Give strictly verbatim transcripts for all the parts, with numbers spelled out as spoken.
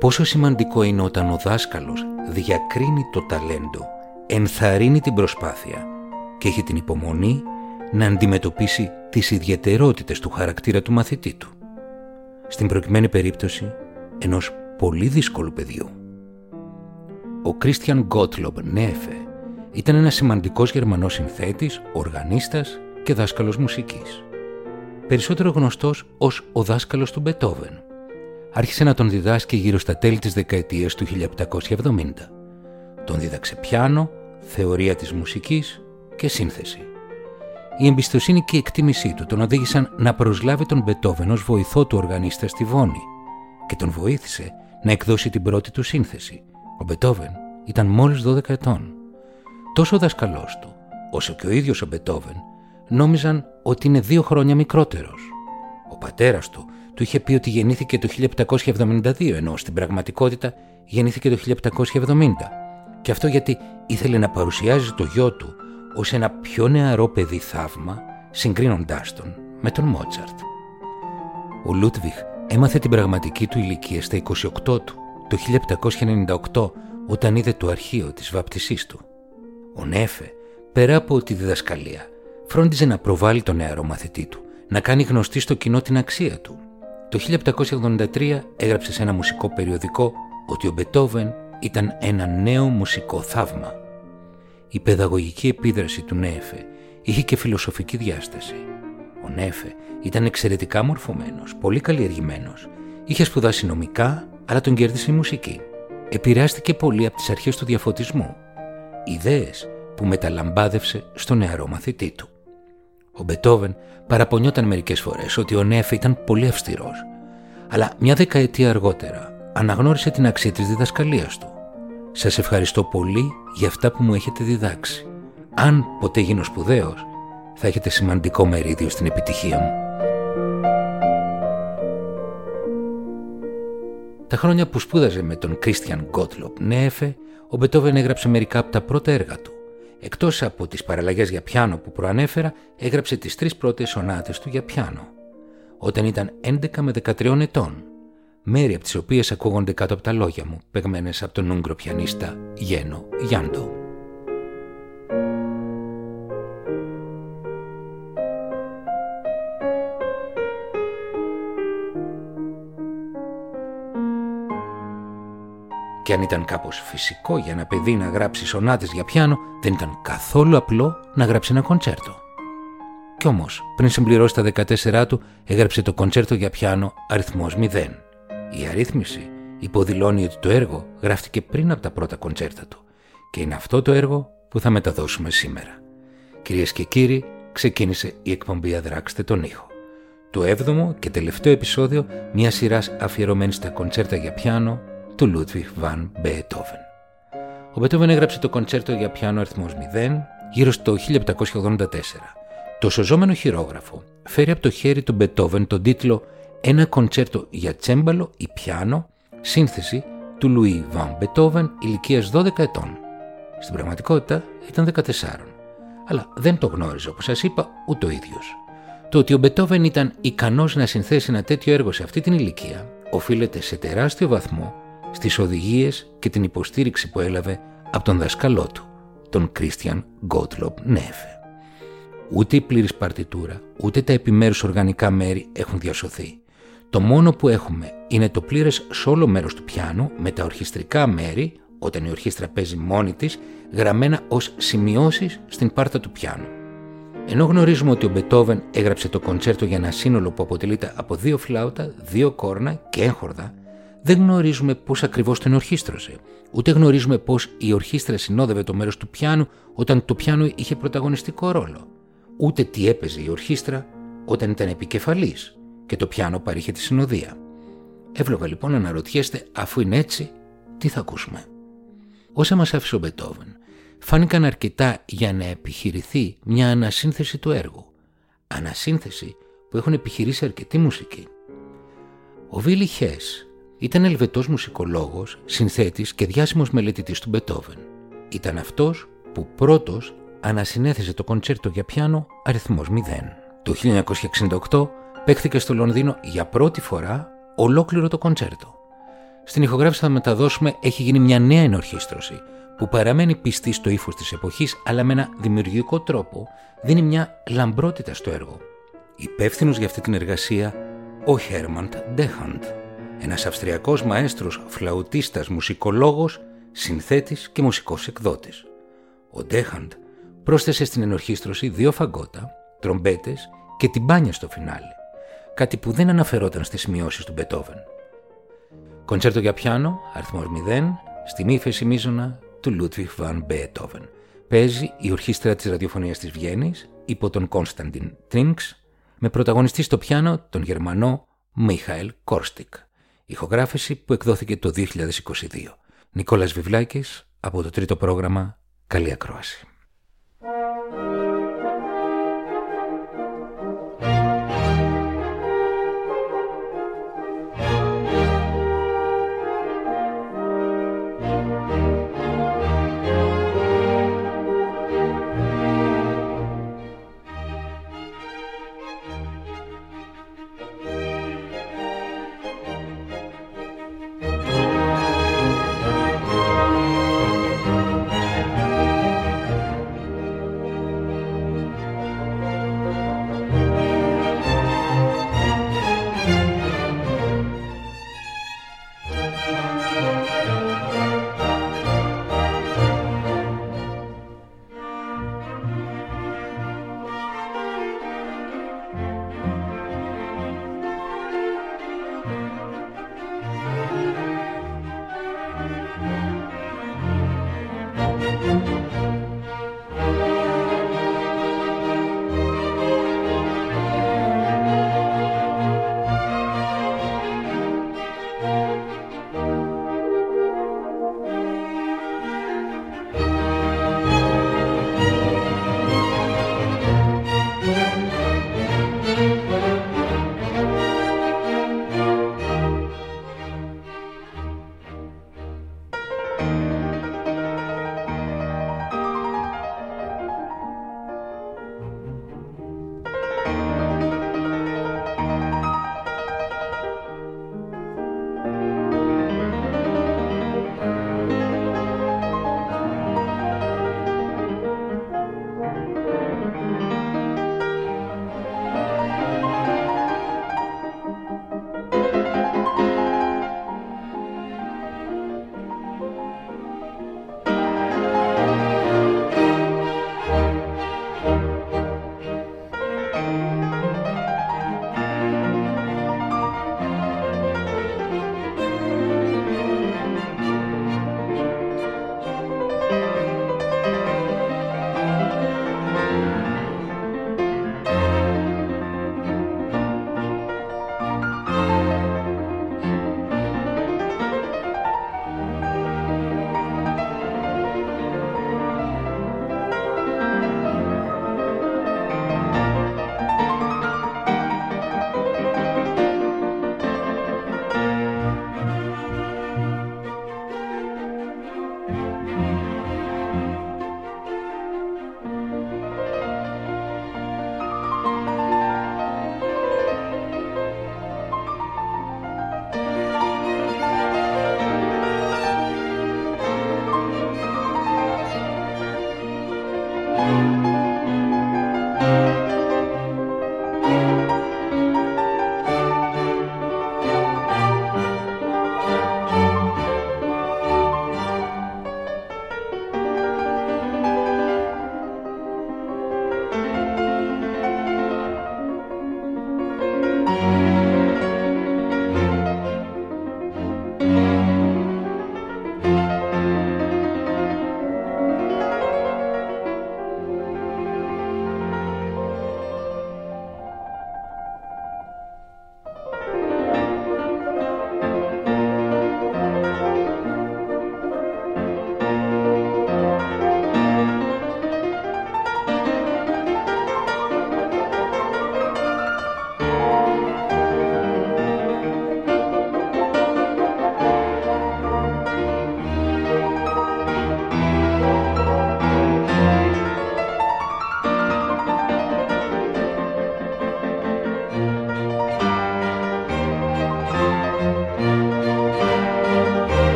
πόσο σημαντικό είναι όταν ο δάσκαλος διακρίνει το ταλέντο, ενθαρρύνει την προσπάθεια και έχει την υπομονή να αντιμετωπίσει τις ιδιαιτερότητες του χαρακτήρα του μαθητή του. Στην προκειμένη περίπτωση ενός πολύ δύσκολου παιδιού. Ο Christian Gottlob Neefe ήταν ένας σημαντικός Γερμανός συνθέτης, οργανίστας και δάσκαλος μουσικής. Περισσότερο γνωστός ως ο δάσκαλος του Μπετόβεν. Άρχισε να τον διδάσκει γύρω στα τέλη της δεκαετίας του χίλια επτακόσια εβδομήντα. Τον δίδαξε πιάνο, θεωρία της μουσικής και σύνθεση. Η εμπιστοσύνη και η εκτίμησή του τον οδήγησαν να προσλάβει τον Μπετόβεν ως βοηθό του οργανίστα στη Βόνη και τον βοήθησε να εκδώσει την πρώτη του σύνθεση. Ο Μπετόβεν ήταν μόλις δώδεκα ετών. Τόσο ο δασκαλός του, όσο και ο ίδιος ο Μπετόβεν, νόμιζαν ότι είναι δύο χρόνια μικρότερος. Ο πατέρας του του είχε πει ότι γεννήθηκε το χίλια επτακόσια εβδομήντα δύο, ενώ στην πραγματικότητα γεννήθηκε το χίλια επτακόσια εβδομήντα. Και αυτό γιατί ήθελε να παρουσιάζει το γιο του ως ένα πιο νεαρό παιδί θαύμα, συγκρίνοντάς τον με τον Μότσαρτ. Ο Λούτβιχ έμαθε την πραγματική του ηλικία στα είκοσι οκτώ του, το χίλια επτακόσια ενενήντα οκτώ, όταν είδε το αρχείο της βάπτισής του. Ο Νέφε, πέρα από τη διδασκαλία, φρόντιζε να προβάλλει τον νεαρό μαθητή του, να κάνει γνωστή στο κοινό την αξία του. Το χίλια επτακόσια ογδόντα τρία έγραψε σε ένα μουσικό περιοδικό ότι ο Μπετόβεν ήταν ένα νέο μουσικό θαύμα. Η παιδαγωγική επίδραση του Νέφε είχε και φιλοσοφική διάσταση. Ο Νέφε ήταν εξαιρετικά μορφωμένος, πολύ καλλιεργημένος. Είχε σπουδάσει νομικά, αλλά τον κέρδισε η μουσική. Επηρεάστηκε πολύ από τις αρχές του διαφωτισμού, ιδέες που μεταλαμπάδευσε στο νεαρό μαθητή του. Ο Μπετόβεν παραπονιόταν μερικές φορές ότι ο Νέφε ήταν πολύ αυστηρός, αλλά μια δεκαετία αργότερα αναγνώρισε την αξία της διδασκαλίας του. «Σας ευχαριστώ πολύ για αυτά που μου έχετε διδάξει. Αν ποτέ γίνω σπουδαίος, θα έχετε σημαντικό μερίδιο στην επιτυχία μου». Τα χρόνια που σπούδαζε με τον Christian Gottlob Neefe, ο Μπετόβεν έγραψε μερικά από τα πρώτα έργα του. Εκτός από τις παραλλαγές για πιάνο που προανέφερα, έγραψε τις τρεις πρώτες σονάτες του για πιάνο. Όταν ήταν έντεκα με δεκατρία ετών, μέρη από τις οποίες ακούγονται κάτω από τα λόγια μου, παιγμένες από τον Ούγγρο πιανίστα Γένο Γιάντο. Και αν ήταν κάπως φυσικό για ένα παιδί να γράψει σονάτες για πιάνο, δεν ήταν καθόλου απλό να γράψει ένα κοντσέρτο. Κι όμως, πριν συμπληρώσει τα δεκατέσσερά του, έγραψε το κοντσέρτο για πιάνο αριθμός μηδέν. Η αρρύθμιση υποδηλώνει ότι το έργο γράφτηκε πριν από τα πρώτα κοντσέρτα του και είναι αυτό το έργο που θα μεταδώσουμε σήμερα. Κυρίες και κύριοι, ξεκίνησε η εκπομπή «Αδράξτε τον ήχο». Το έβδομο και τελευταίο επεισόδιο μια σειράς αφιερωμένη στα κοντσέρτα για πιάνο του Ludwig van Beethoven. Ο Μπετόβεν έγραψε το κοντσέρτο για πιάνο αριθμός μηδέν γύρω στο χίλια επτακόσια ογδόντα τέσσερα. Το σωζόμενο χειρόγραφο φέρει από το χέρι του Μπετόβεν τον τίτλο «Ένα κοντσέρτο για τσέμπαλο ή πιάνο», σύνθεση του Λουί Βαν Μπετόβεν ηλικίας δώδεκα ετών. Στην πραγματικότητα ήταν δεκατέσσερα, αλλά δεν το γνώριζε, όπως σας είπα, ούτε ο ίδιος. Το ότι ο Μπετόβεν ήταν ικανός να συνθέσει ένα τέτοιο έργο σε αυτή την ηλικία οφείλεται σε τεράστιο βαθμό στις οδηγίες και την υποστήριξη που έλαβε από τον δασκαλό του, τον Christian Gottlob Neefe. Ούτε η πλήρης παρτιτούρα, ούτε τα επιμέρους οργανικά μέρη έχουν διασωθεί. Το μόνο που έχουμε είναι το πλήρες σόλο μέρος του πιάνου με τα ορχιστρικά μέρη, όταν η ορχήστρα παίζει μόνη της, γραμμένα ως σημειώσεις στην πάρτα του πιάνου. Ενώ γνωρίζουμε ότι ο Μπετόβεν έγραψε το κοντσέρτο για ένα σύνολο που αποτελείται από δύο φλάουτα, δύο κόρνα και έγχορδα, δεν γνωρίζουμε πώς ακριβώς τον ορχήστρωσε, ούτε γνωρίζουμε πώς η ορχήστρα συνόδευε το μέρος του πιάνου όταν το πιάνο είχε πρωταγωνιστικό ρόλο, ούτε τι έπαιζε η ορχήστρα όταν ήταν επικεφαλής και το πιάνο παρήχε τη συνοδεία. Εύλογα λοιπόν να αναρωτιέστε, αφού είναι έτσι, τι θα ακούσουμε. Όσα μας άφησε ο Μπετόβεν φάνηκαν αρκετά για να επιχειρηθεί μια ανασύνθεση του έργου, ανασύνθεση που έχουν επιχειρήσει αρκετοί μουσικοί. Ο Βίλι Χες ήταν Ελβετός μουσικολόγος, συνθέτης και διάσημος μελετητής του Μπετόβεν. Ήταν αυτός που πρώτος ανασυνέθεσε το κοντσέρτο για πιάνο αριθμός μηδέν. Το χίλια εννιακόσια εξήντα οκτώ παίχθηκε στο Λονδίνο για πρώτη φορά ολόκληρο το κοντσέρτο. Στην ηχογράφηση θα μεταδώσουμε «Έχει γίνει μια νέα ενορχήστρωση» που παραμένει πιστή στο ύφος της εποχής, αλλά με ένα δημιουργικό τρόπο δίνει μια λαμπρότητα στο έργο. Υπεύθυνος για αυτή την εργασία ο Χέρμαντ Ντέχαντ, ένας Αυστριακός μαέστρος, φλαουτίστας, μουσικολόγος, συνθέτης και μουσικός εκδότης. Ο Ντέχαντ πρόσθεσε στην ενορχήστρωση δύο φαγκότα, τρομπέτες και τυμπάνια στο φινάλε, κάτι που δεν αναφερόταν στις σημειώσεις του Μπετόβεν. Κοντσέρτο για πιάνο, αριθμός μηδέν, στη μη ύφεση μείζωνα του Λούντβιχ βαν Μπεετόβεν. Παίζει η Ορχήστρα της Ραδιοφωνίας της Βιέννης υπό τον Κόνσταντιν Τρίνξ, με πρωταγωνιστή στο πιάνο τον Γερμανό Μίχαελ Κόρστικ. Ηχογράφηση που εκδόθηκε το δύο χιλιάδες είκοσι δύο. Νικόλας Βιβλάκης από το τρίτο πρόγραμμα. Καλή ακρόαση.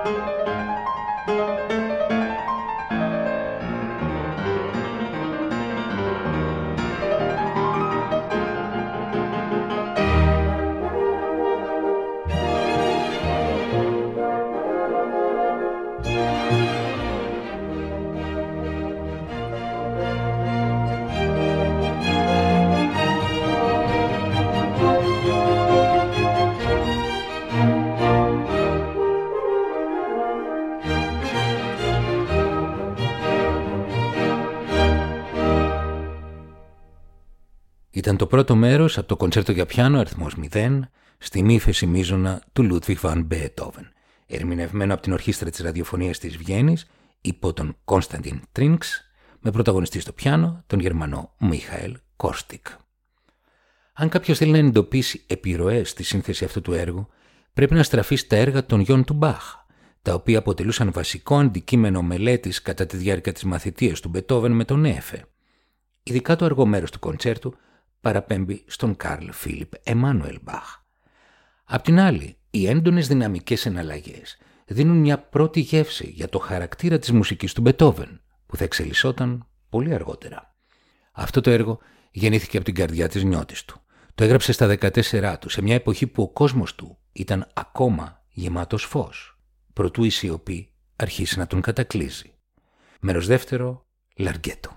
Ήταν το πρώτο μέρος από το κοντσέρτο για πιάνο αριθμός μηδέν στη μη ύφεση μείζωνα του Ludwig van Beethoven, ερμηνευμένο από την Ορχήστρα της Ραδιοφωνίας της Βιέννης υπό τον Κόνσταντιν Τρίνξ, με πρωταγωνιστή στο πιάνο τον Γερμανό Μίχαελ Κόρστικ. Αν κάποιος θέλει να εντοπίσει επιρροές στη σύνθεση αυτού του έργου, πρέπει να στραφεί στα έργα των γιών του Μπαχ, τα οποία αποτελούσαν βασικό αντικείμενο μελέτης κατά τη διάρκεια της μαθητείας του Μπετόβεν με τον Έφε. Ειδικά το αργό μέρος του κοντσέρτου παραπέμπει στον Καρλ Φίλιπ Εμμάνουελ Μπαχ. Απ' την άλλη, οι έντονες δυναμικές εναλλαγές δίνουν μια πρώτη γεύση για το χαρακτήρα της μουσικής του Μπετόβεν, που θα εξελισσόταν πολύ αργότερα. Αυτό το έργο γεννήθηκε από την καρδιά της νιώτης του. Το έγραψε στα δεκατέσσερά του, σε μια εποχή που ο κόσμος του ήταν ακόμα γεμάτος φως, προτού η σιωπή αρχίσει να τον κατακλείζει. Μέρος δεύτερο, Λαργκέτο.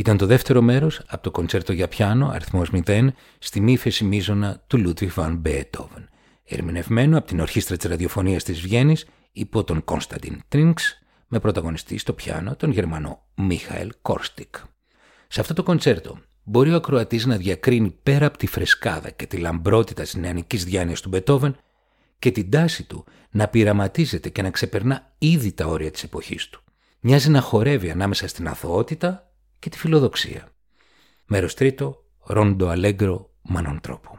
Ήταν το δεύτερο μέρος από το κοντσέρτο για πιάνο αριθμός μηδέν στη μη ύφεση μείζωνα του Ludwig van Beethoven, ερμηνευμένο από την Ορχήστρα της Ραδιοφωνίας της Βιέννης υπό τον Konstantin Trinks, με πρωταγωνιστή στο πιάνο τον Γερμανό Μίχαελ Κόρστικ. Σε αυτό το κοντσέρτο μπορεί ο ακροατής να διακρίνει πέρα από τη φρεσκάδα και τη λαμπρότητα της νεανικής διάνοιας του Μπετόβεν και την τάση του να πειραματίζεται και να ξεπερνά ήδη τα όρια της εποχής του. Μοιάζει να χορεύει ανάμεσα στην αθωότητα και τη φιλοδοξία. Μέρος τρίτο, Ρόντο Αλέγκρο Μανοντρόπο.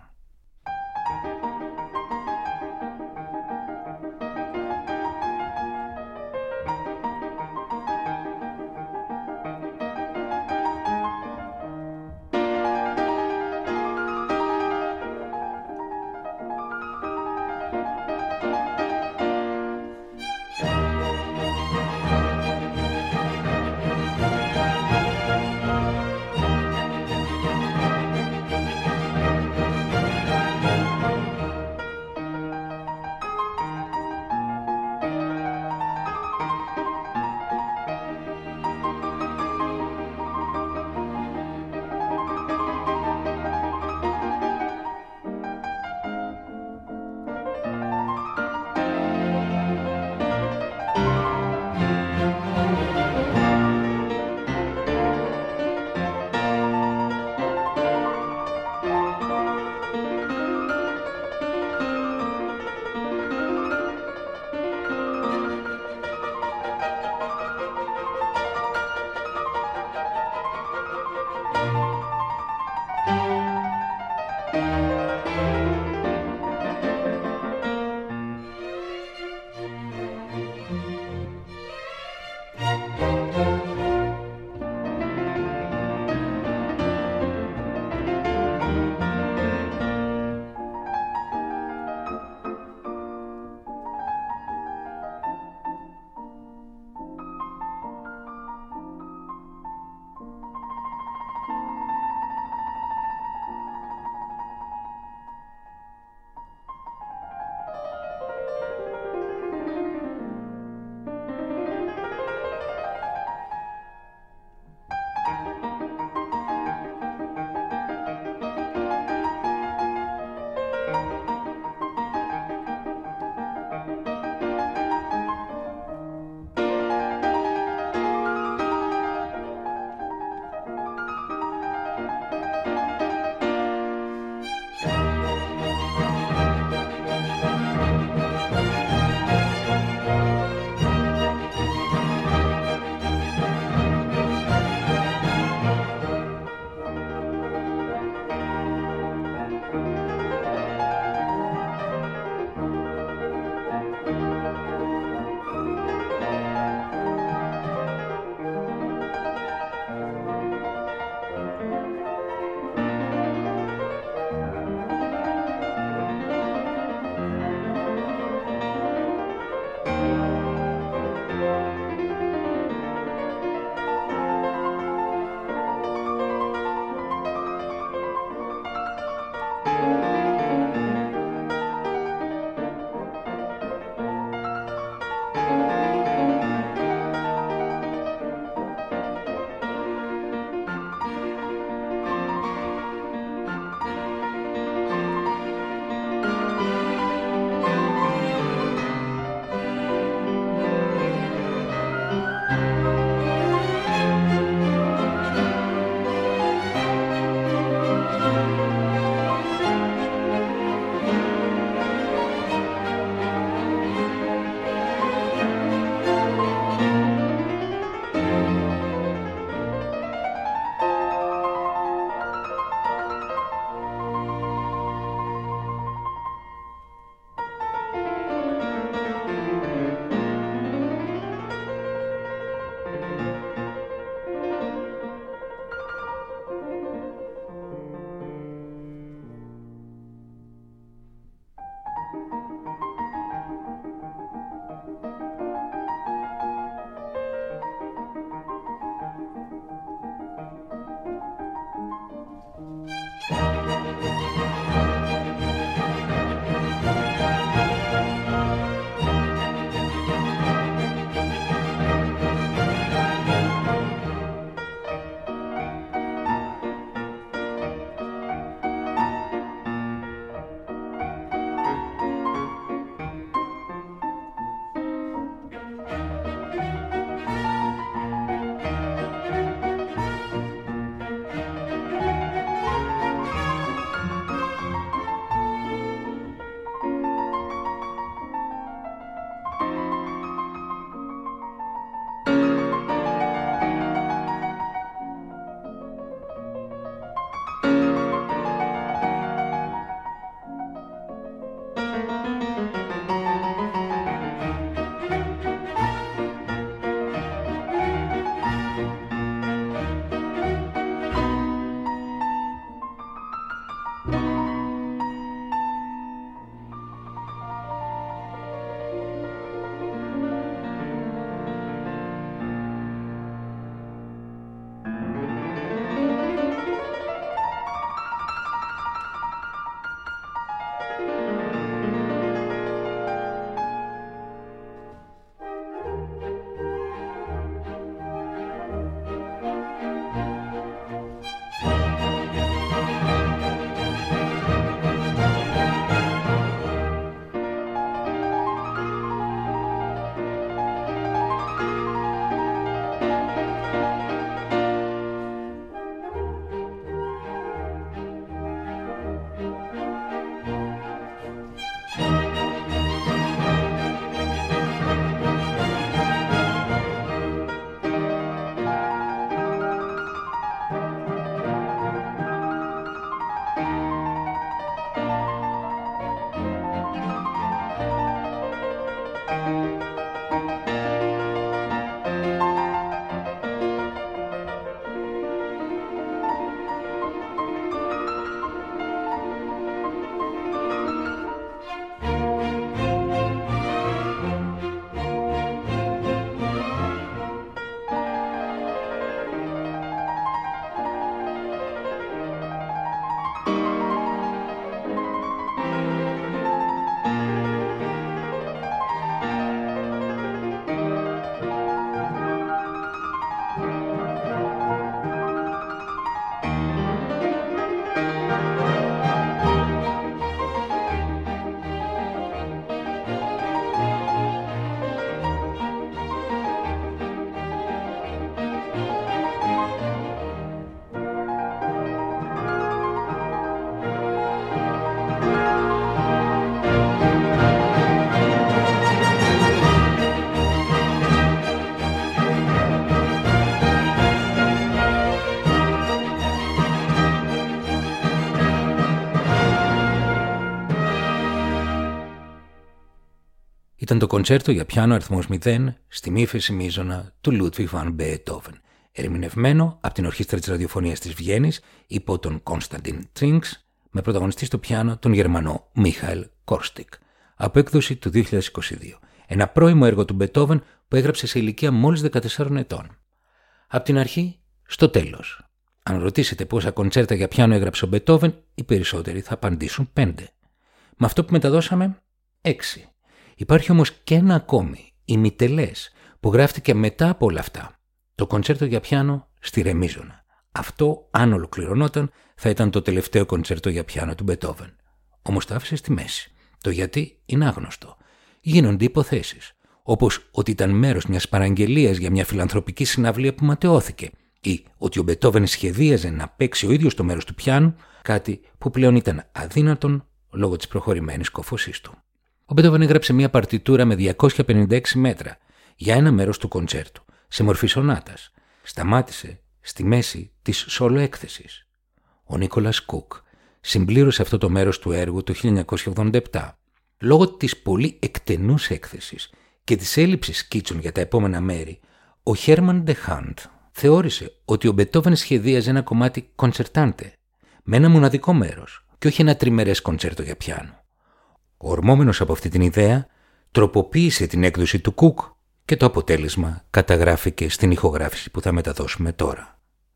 Ήταν το κοντσέρτο για πιάνο αριθμός μηδέν στη μη ύφεση μείζωνα του Ludwig van Beethoven, ερμηνευμένο από την Ορχήστρα της Ραδιοφωνίας της Βιέννης υπό τον Konstantin Trinks, με πρωταγωνιστή στο πιάνο τον Γερμανό Michael Korstik, από έκδοση του δύο χιλιάδες είκοσι δύο. Ένα πρώιμο έργο του Beethoven που έγραψε σε ηλικία μόλις δεκατεσσάρων ετών. Από την αρχή στο τέλος. Αν ρωτήσετε πόσα κοντσέρτα για πιάνο έγραψε ο Beethoven, οι περισσότεροι θα απαντήσουν πέντε. Με αυτό που μεταδώσαμε, έξι. Υπάρχει όμως και ένα ακόμη, ημιτελές, που γράφτηκε μετά από όλα αυτά. Το κοντσέρτο για πιάνο στη Ρε μείζωνα. Αυτό, αν ολοκληρωνόταν, θα ήταν το τελευταίο κοντσέρτο για πιάνο του Beethoven. Όμως το άφησε στη μέση. Το γιατί είναι άγνωστο. Γίνονται υποθέσεις, όπως ότι ήταν μέρος μιας παραγγελίας για μια φιλανθρωπική συναυλία που ματαιώθηκε, ή ότι ο Μπετόβεν σχεδίαζε να παίξει ο ίδιος το μέρος του πιάνου, κάτι που πλέον ήταν αδύνατον λόγω της προχωρημένης κόφωσής του. Ο Μπετόβεν έγραψε μια παρτιτούρα με διακόσια πενήντα έξι μέτρα για ένα μέρος του κοντσέρτου, σε μορφή σονάτας. Σταμάτησε στη μέση της σόλο έκθεσης. Ο Νίκολας Κουκ συμπλήρωσε αυτό το μέρος του έργου το χίλια εννιακόσια ογδόντα επτά. Λόγω της πολύ εκτενούς έκθεσης και της έλλειψης σκίτσων για τα επόμενα μέρη, ο Χέρμαν ντε Χάντ θεώρησε ότι ο Μπετόβεν σχεδίαζε ένα κομμάτι κοντσερτάντε, με ένα μοναδικό μέρος και όχι ένα τριμερές κοντσέρτο για πιάνο. Ορμόμενος από αυτή την ιδέα, τροποποίησε την έκδοση του Κουκ και το αποτέλεσμα καταγράφηκε στην ηχογράφηση που θα μεταδώσουμε τώρα.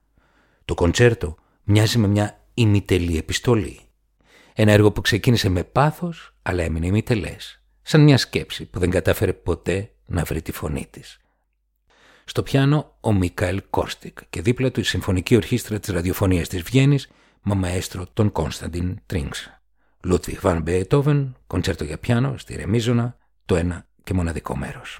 Το κοντσέρτο μοιάζει με μια ημιτελή επιστολή. Ένα έργο που ξεκίνησε με πάθος, αλλά έμεινε ημιτελές, σαν μια σκέψη που δεν κατάφερε ποτέ να βρει τη φωνή της. Στο πιάνο ο Μίκαελ Κόρστικ και δίπλα του η Συμφωνική Ορχήστρα της Ραδιοφωνίας της Βιέννης, μα μαέστρο τον Κόνσταντιν Τρίνξ. Λούτβιχ Βαν Μπεετόβεν, κοντσέρτο για πιάνο στη Ρε μείζωνα, το ένα και μοναδικό μέρος.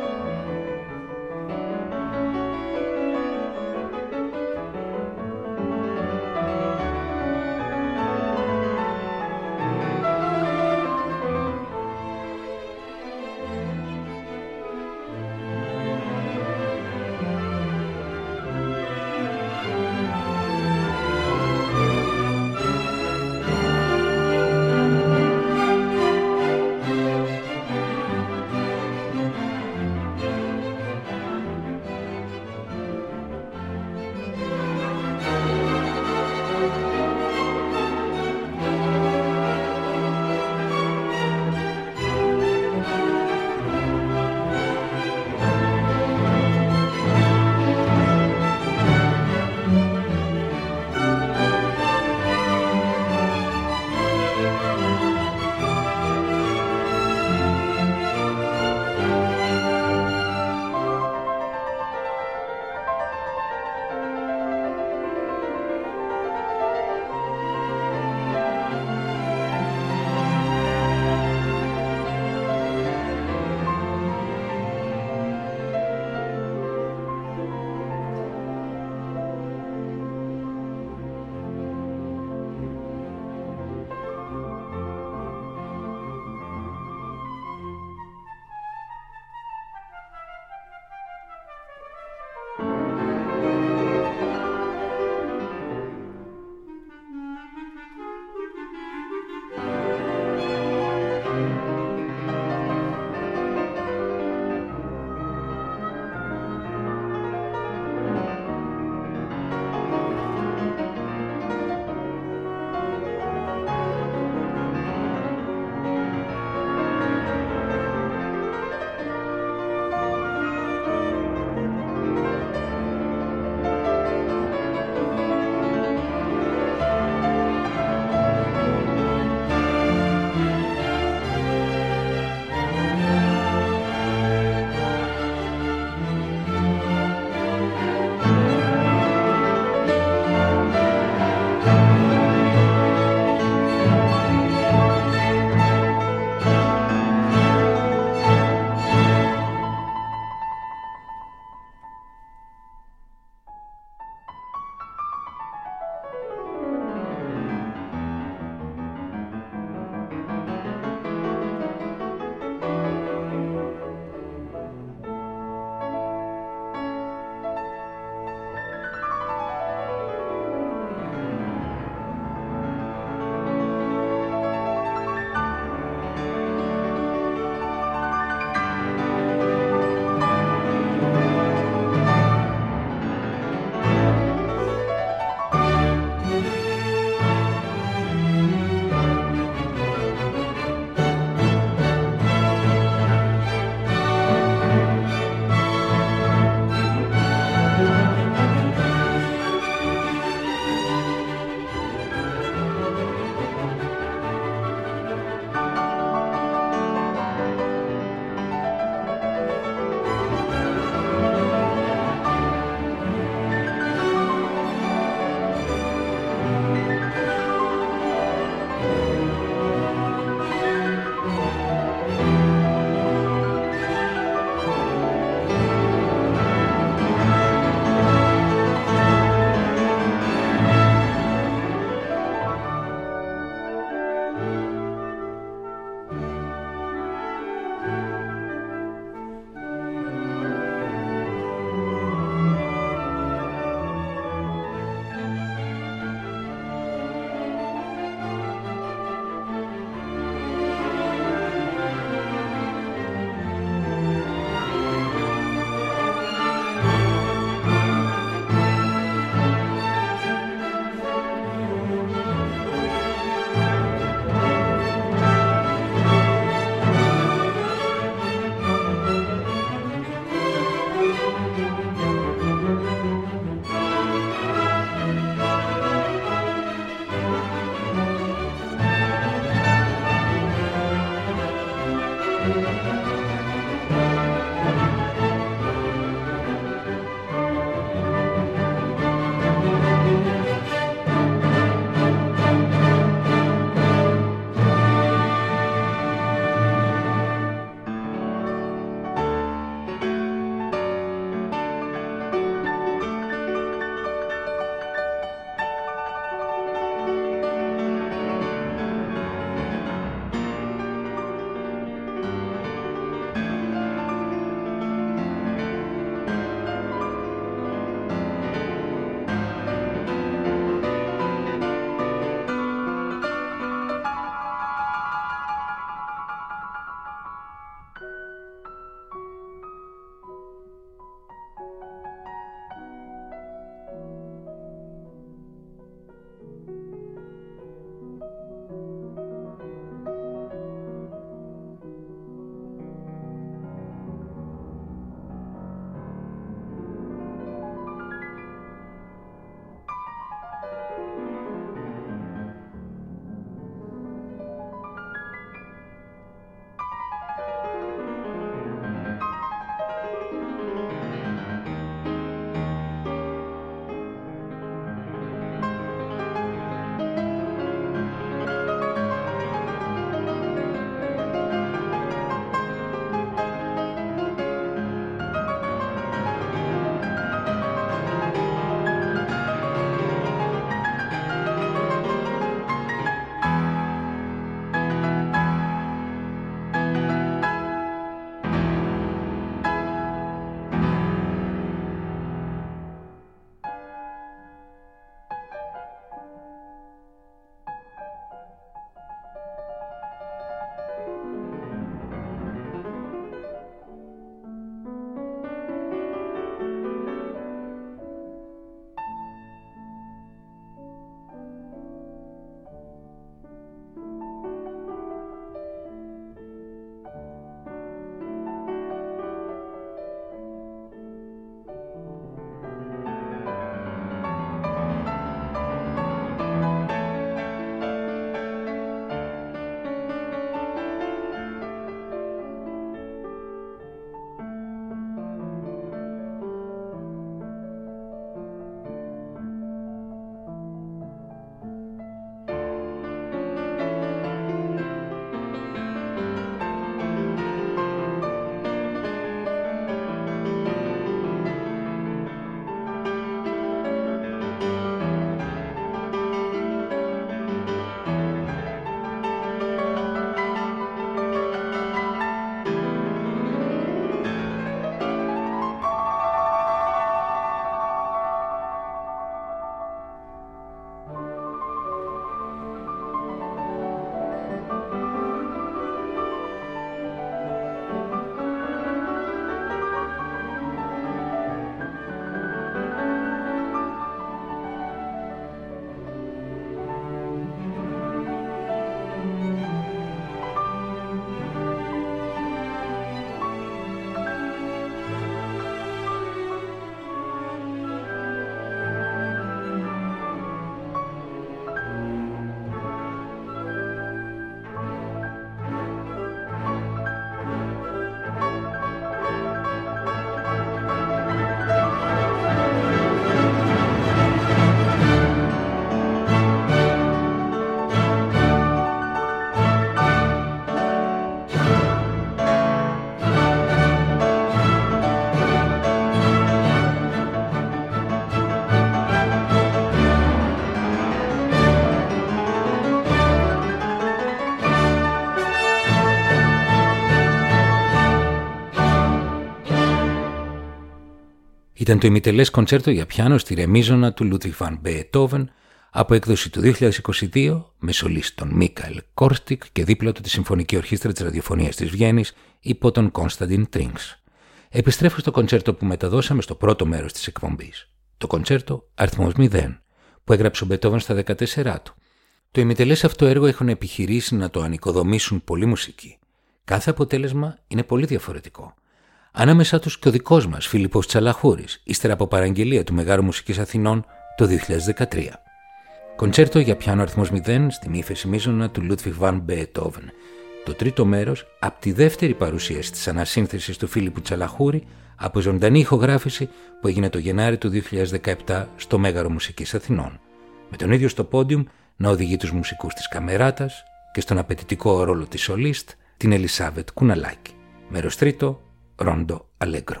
Ήταν το ημιτελές κοντσέρτο για πιάνο στη ρεμίζωνα του Λούντβιγκ βαν Μπεετόβεν από έκδοση του δύο χιλιάδες είκοσι δύο με σολίστ τον Μίκαελ Κόρστικ και δίπλα του τη Συμφωνική Ορχήστρα της Ραδιοφωνίας της Βιέννης υπό τον Κόνσταντιν Τρίνγκς. Επιστρέφω στο κοντσέρτο που μεταδώσαμε στο πρώτο μέρος της εκπομπής. Το κοντσέρτο αριθμός μηδέν που έγραψε ο Μπετόβεν στα δεκατέσσερά του. Το ημιτελές αυτό έργο έχουν επιχειρήσει να το ανοικοδομήσουν πολλοί μουσικοί. Κάθε αποτέλεσμα είναι πολύ διαφορετικό. Ανάμεσά τους και ο δικός μας Φίλιππος Τσαλαχούρης, ύστερα από παραγγελία του Μεγάρου Μουσικής Αθηνών το δύο χιλιάδες δεκατρία. Κοντσέρτο για πιάνο αριθμός μηδέν στην ύφεση μείζωνα του Λούντβιγκ βαν Μπεετόβεν. Το τρίτο μέρος από τη δεύτερη παρουσίαση της ανασύνθεσης του Φίλιππου Τσαλαχούρη από ζωντανή ηχογράφηση που έγινε το Γενάρη του δύο χιλιάδες δεκαεπτά στο Μέγαρο Μουσικής Αθηνών. Με τον ίδιο στο πόντιουμ να οδηγεί τους μουσικούς της Καμεράτας και στον απαιτητικό ρόλο της σολίστ την Ελισάβετ Κουναλάκη. Μέρος τρίτο, Ρόντο Αλέγκρο.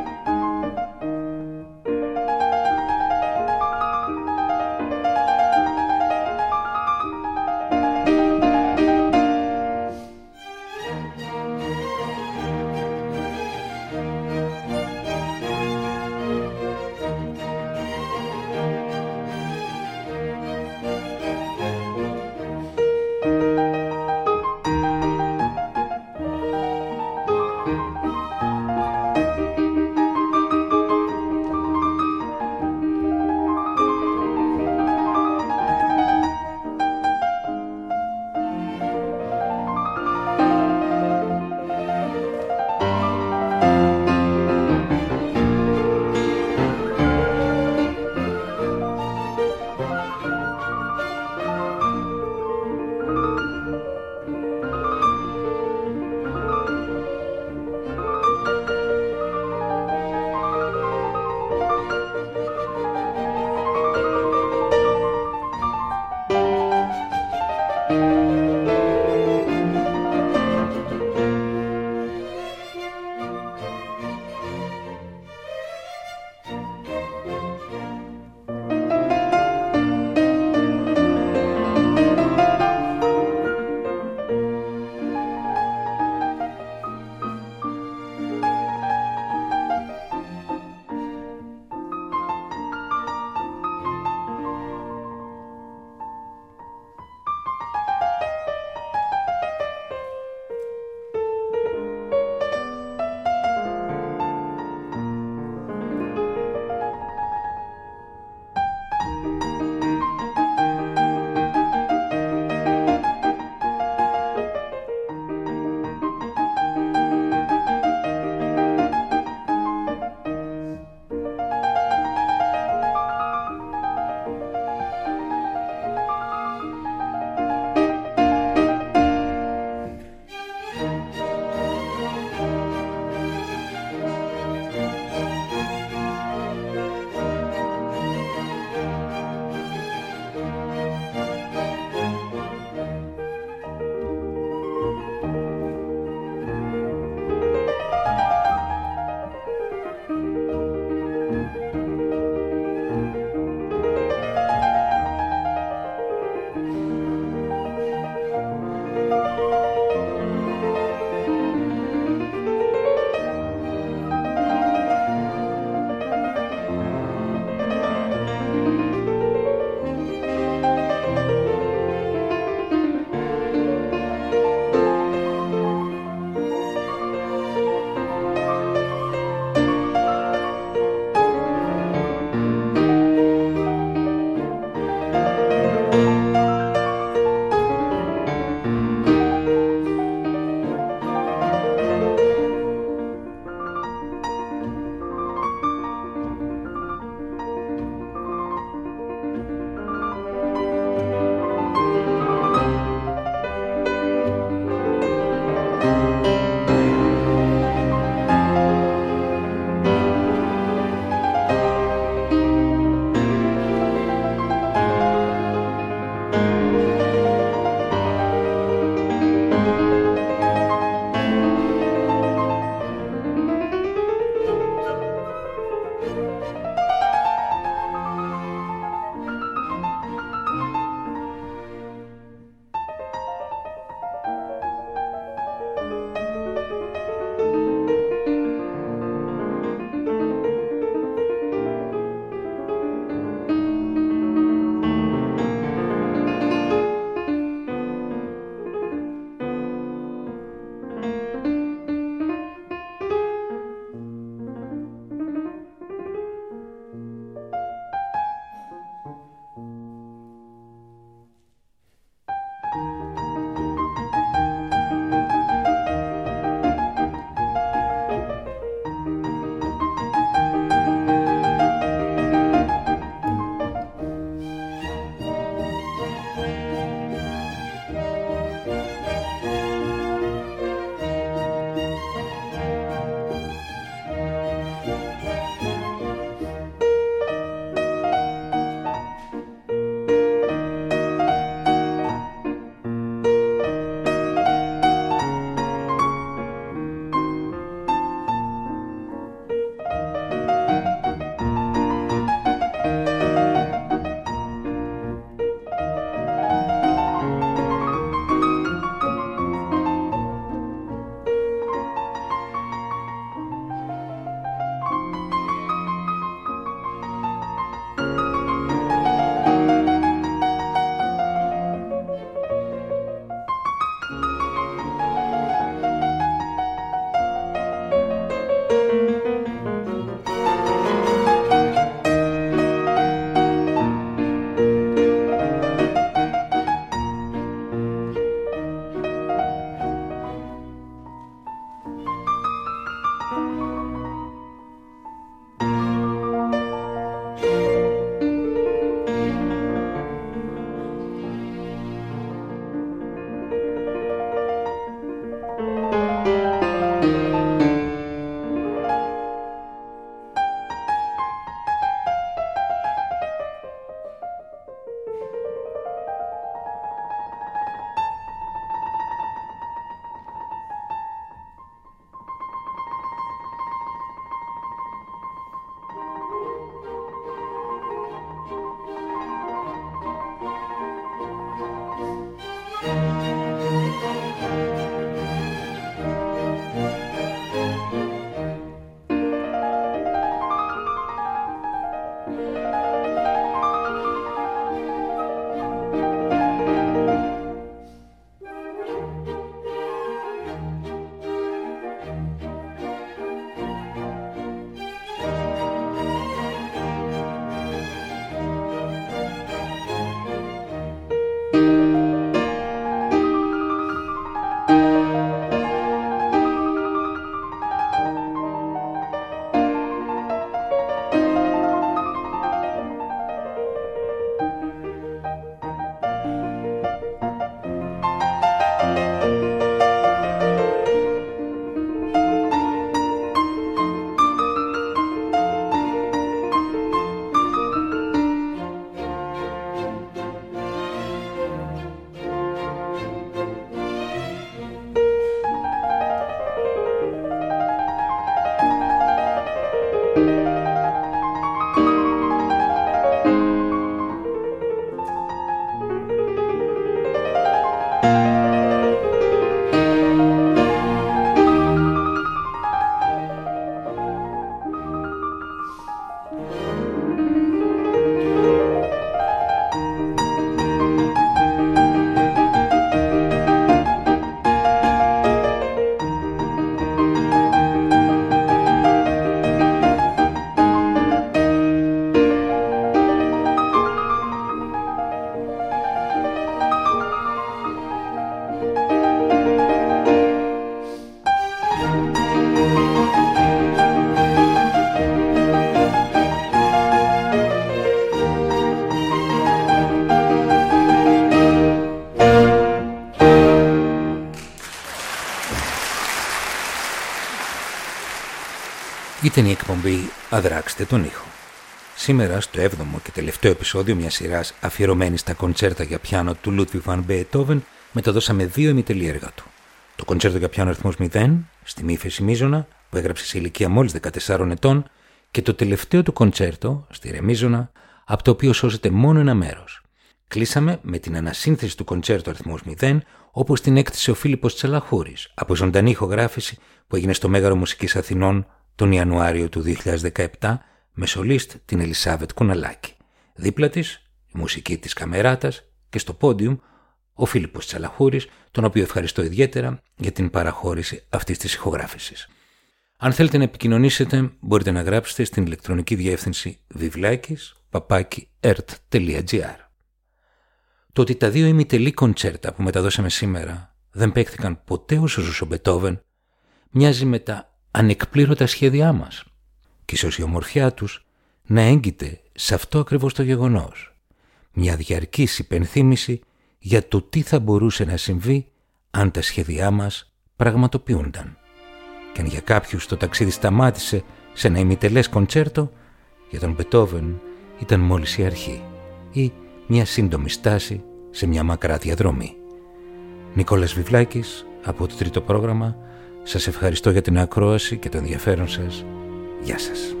Ήταν η εκπομπή «Αδράξτε τον ήχο». Σήμερα στο έβδομο και τελευταίο επεισόδιο μιας σειράς αφιερωμένη στα κοντσέρτα για πιάνο του Λούτβιγκ βαν Μπεετόβεν, μεταδώσαμε δύο ημιτελή έργα του. Το κοντσέρτο για πιάνο αριθμός μηδέν, στη μήφεση μίζωνα, που έγραψε σε ηλικία μόλις δεκατεσσάρων ετών, και το τελευταίο του κοντσέρτο, στη ρε μίζωνα, από το οποίο σώζεται μόνο ένα μέρος. Κλείσαμε με την ανασύνθεση του κοντσέρτο αριθμός μηδέν, όπως την έκτισε ο Φίλιππος Τσαλαχούρης, από ζωντανή ηχογράφηση που έγινε στο Μέγαρο Μουσικής Αθηνών τον Ιανουάριο του δύο χιλιάδες δεκαεπτά, με σολίστ την Ελισάβετ Κουναλάκη. Δίπλα της, η μουσική της Καμεράτας, και στο πόντιουμ ο Φίλιππος Τσαλαχούρης, τον οποίο ευχαριστώ ιδιαίτερα για την παραχώρηση αυτής της ηχογράφησης. Αν θέλετε να επικοινωνήσετε, μπορείτε να γράψετε στην ηλεκτρονική διεύθυνση βιβλάκης παπάκι ερτ τελεία τζι άρ. Το ότι τα δύο ημιτελή κοντσέρτα που μεταδώσαμε σήμερα δεν παίχθηκαν ποτέ όσο ζούσε ο Μπετόβεν, μοιάζει με τα ανεκπλήρωτα σχέδιά μας, και ίσως η ομορφιά τους να έγκυται σε αυτό ακριβώς το γεγονός. Μια διαρκής υπενθύμηση για το τι θα μπορούσε να συμβεί αν τα σχέδιά μας πραγματοποιούνταν. Και αν για κάποιους το ταξίδι σταμάτησε σε ένα ημιτελές κοντσέρτο, για τον Μπετόβεν ήταν μόλις η αρχή ή μια σύντομη στάση σε μια μακρά διαδρομή. Νικόλας Βιβλάκης από το τρίτο πρόγραμμα. Σας ευχαριστώ για την ακρόαση και το ενδιαφέρον σας. Γεια σας.